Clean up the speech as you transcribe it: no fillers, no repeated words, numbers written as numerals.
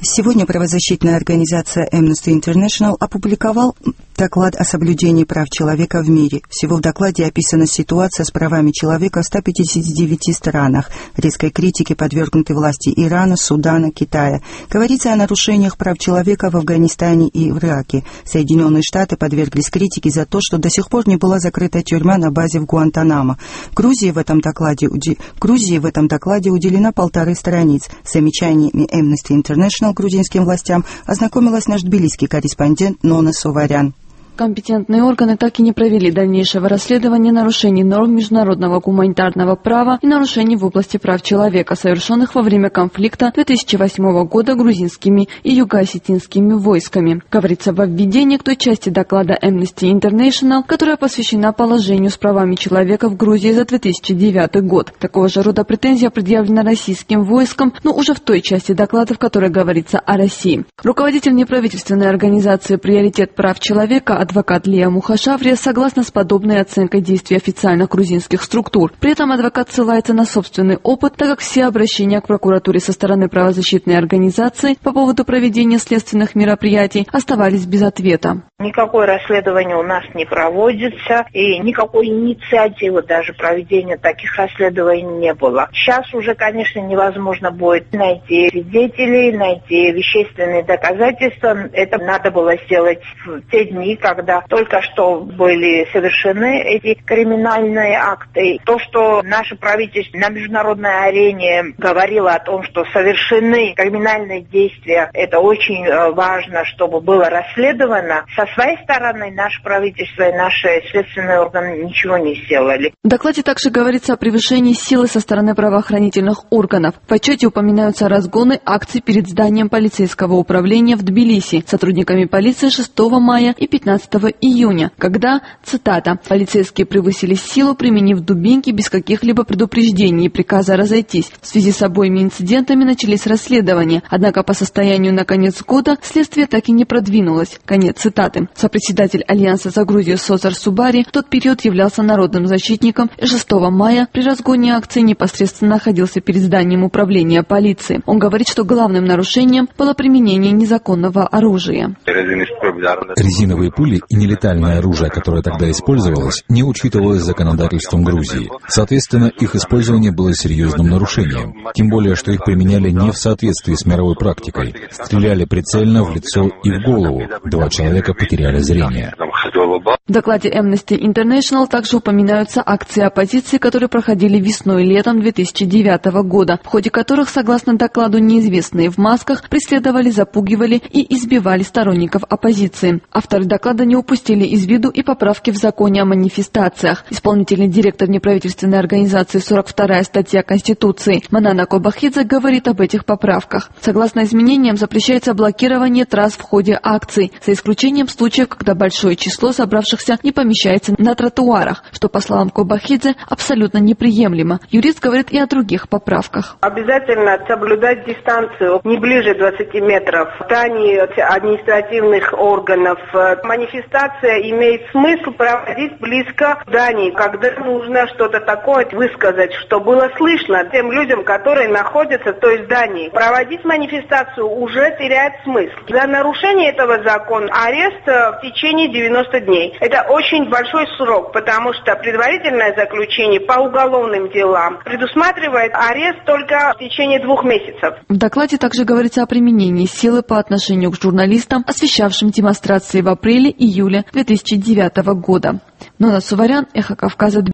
Сегодня правозащитная организация Amnesty International опубликовала доклад о соблюдении прав человека в мире. Всего в докладе описана ситуация с правами человека в 159 странах. Резкой критике подвергнуты власти Ирана, Судана, Китая. Говорится о нарушениях прав человека в Афганистане и в Ираке. Соединенные Штаты подверглись критике за то, что до сих пор не была закрыта тюрьма на базе в Гуантанамо. Грузии в этом докладе уделено 1,5 страниц. С замечаниями Amnesty International грузинским властям ознакомилась наш тбилисский корреспондент Нона Суварян. Компетентные органы так и не провели дальнейшего расследования нарушений норм международного гуманитарного права и нарушений в области прав человека, совершенных во время конфликта 2008 года грузинскими и юго-осетинскими войсками. Говорится во введении к той части доклада Amnesty International, которая посвящена положению с правами человека в Грузии за 2009 год. Такого же рода претензия предъявлена российским войскам, но уже в той части доклада, в которой говорится о России. Руководитель неправительственной организации «Приоритет прав человека» адвокат Лия Мухашаврия согласна с подобной оценкой действий официальных грузинских структур. При этом адвокат ссылается на собственный опыт, так как все обращения к прокуратуре со стороны правозащитной организации по поводу проведения следственных мероприятий оставались без ответа. Никакое расследование у нас не проводится, и никакой инициативы даже проведения таких расследований не было. Сейчас уже, конечно, невозможно будет найти свидетелей, найти вещественные доказательства. Это надо было сделать в те дни, когда только что были совершены эти криминальные акты. То, что наше правительство на международной арене говорило о том, что совершены криминальные действия, это очень важно, чтобы было расследовано. Со своей стороны наше правительство и наши следственные органы ничего не сделали. В докладе также говорится о превышении силы со стороны правоохранительных органов. В отчете упоминаются разгоны акций перед зданием полицейского управления в Тбилиси сотрудниками полиции 6 мая и 15 июня, когда, цитата, «полицейские превысили силу, применив дубинки без каких-либо предупреждений и приказа разойтись. В связи с обоими инцидентами начались расследования, однако по состоянию на конец года следствие так и не продвинулось». Конец цитаты. Сопредседатель Альянса за Грузию Созар Субари в тот период являлся народным защитником и 6 мая при разгоне акции непосредственно находился перед зданием управления полиции. Он говорит, что главным нарушением было применение незаконного оружия. Резиновые пули и нелетальное оружие, которое тогда использовалось, не учитывалось законодательством Грузии. Соответственно, их использование было серьезным нарушением. Тем более, что их применяли не в соответствии с мировой практикой. Стреляли прицельно в лицо и в голову. 2 человека потеряли зрение. В докладе Amnesty International также упоминаются акции оппозиции, которые проходили весной и летом 2009 года, в ходе которых, согласно докладу, неизвестные в масках преследовали, запугивали и избивали сторонников оппозиции. Авторы доклада не упустили из виду и поправки в законе о манифестациях. Исполнительный директор неправительственной организации 42-я статья Конституции Манана Кобахидзе говорит об этих поправках. Согласно изменениям, запрещается блокирование трасс в ходе акций, за исключением случаев, когда большое число собравшихся не помещается на тротуарах, что, по словам Кобахидзе, абсолютно неприемлемо. Юрист говорит и о других поправках. Обязательно соблюдать дистанцию не ближе 20 метров в здании административных органов. Манифестация имеет смысл проводить близко к зданию, когда нужно что-то такое высказать, что было слышно тем людям, которые находятся в той здании. Проводить манифестацию уже теряет смысл. За нарушение этого закона арест в течение 90 дней. Это очень большой срок, потому что предварительное заключение по уголовным делам предусматривает арест только в течение 2 месяцев. В докладе также говорится о применении силы по отношению к журналистам, освещавшим демонстрации в апреле-июле 2009 года. Нона Суварян, Эхо Кавказа.